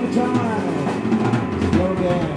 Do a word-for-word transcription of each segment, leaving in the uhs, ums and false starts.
summertime slogan.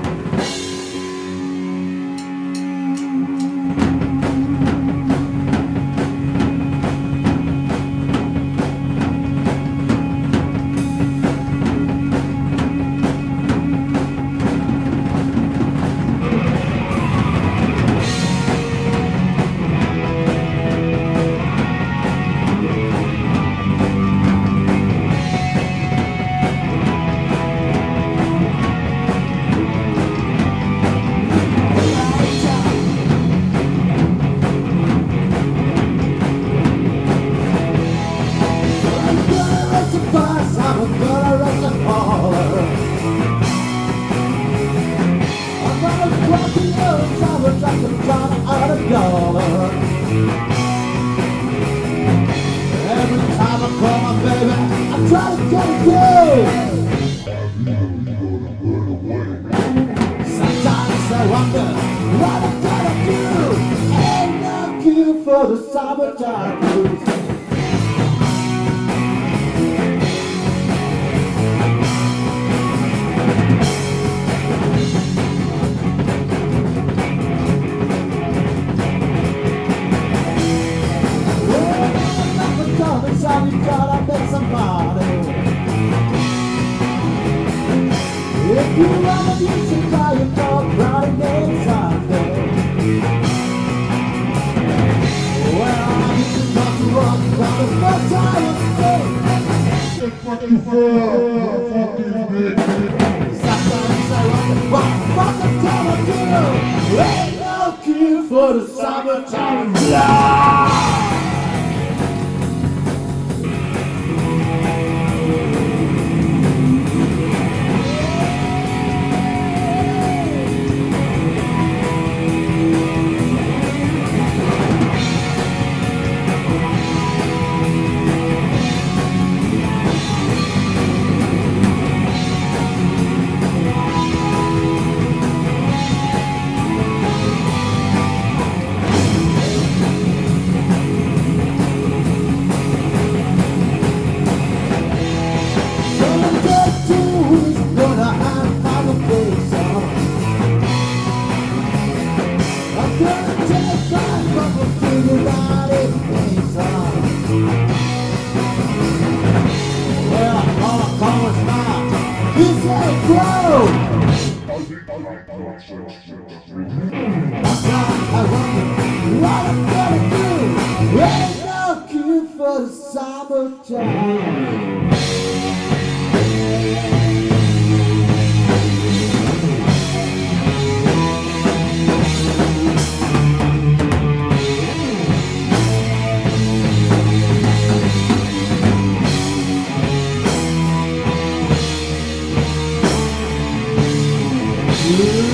Every time I call my baby, I try to get it through. Sometimes I wonder what I'm gonna do. Ain't no cure for the summertime blues. You gotta make some money. If you wanna use your car, you know Friday day Sunday. Well, I used to come to work on the first time of the day. Fuck you for fuck you, sometimes I wonder what fuck I'm gonna do. Ain't no cure for the summertime blues. What I'm gonna do, ain't no cure for the summertime. Yeah.